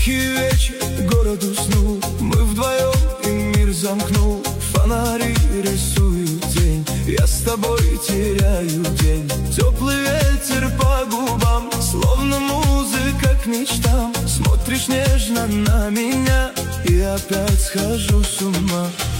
Тихий вечер, город уснул, мы вдвоем и мир замкнул. Фонари рисуют тень, я с тобой теряю день. Теплый ветер по губам, словно музыка к мечтам. Смотришь нежно на меня, и опять схожу с ума.